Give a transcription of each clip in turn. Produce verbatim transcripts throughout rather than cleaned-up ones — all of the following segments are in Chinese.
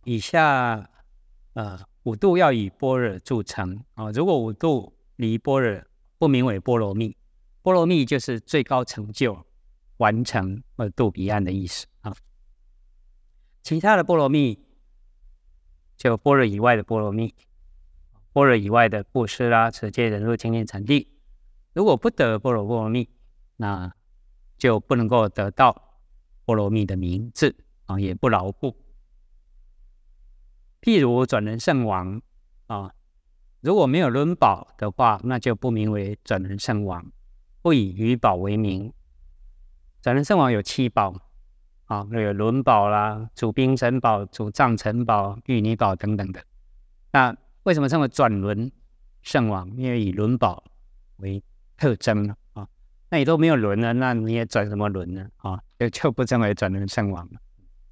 以下呃五度要以般若著成啊、如果五度离般若，不名为波罗蜜。波罗蜜就是最高成就、完成或者渡彼岸的意思啊。其他的波罗蜜，就般若以外的波罗蜜，般若以外的布施啦、持戒、忍辱、精进、禅定，如果不得般若波罗蜜，那就不能够得到波罗蜜的名字啊，也不牢固。譬如转轮圣王啊，如果没有轮宝的话，那就不名为转轮圣王，不以余宝为名。转轮圣王有七宝啊，有轮宝啦、主兵神宝、主藏城宝、玉女宝等等的。那为什么称为转轮圣王？因为以轮宝为特征啊。那你都没有轮了，那你也转什么轮呢？啊，就就不称为转轮圣王了。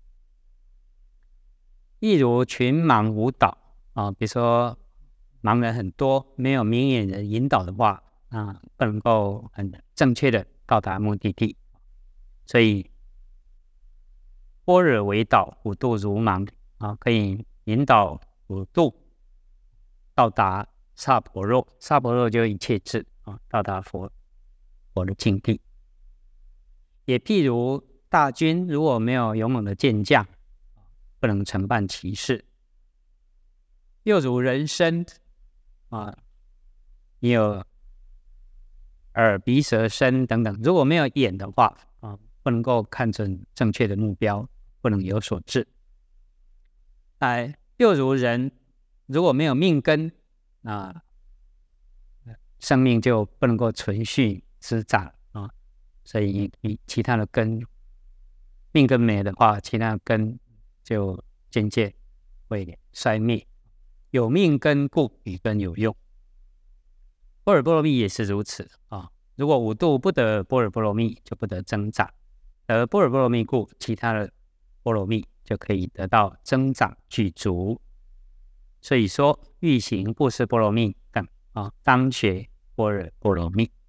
亦如群盲无导啊，比如说盲人很多，没有明眼人引导的话，啊，不能够很正确的到达目的地。所以般若为导，五度如盲啊，可以引导五度到达萨婆若，萨婆若就一切智啊，到达佛佛的境地。也譬如大军如果没有勇猛的健将，不能承办其事。又如人身啊，你有耳鼻舌身等等，如果没有眼的话啊，不能够看准正确的目标，不能有所致。哎，又如人如果没有命根啊，生命就不能够存续滋长啊。所以你其他的根命根没的话，其他的根就渐渐会衰灭。有命根故，与根有用。般若波罗蜜也是如此啊。如果五度不得般若波罗蜜，就不得增长；得般若波罗蜜故，其他的波罗蜜就可以得到增长具足。所以说，欲行布施波罗蜜等啊，当学般若波罗蜜。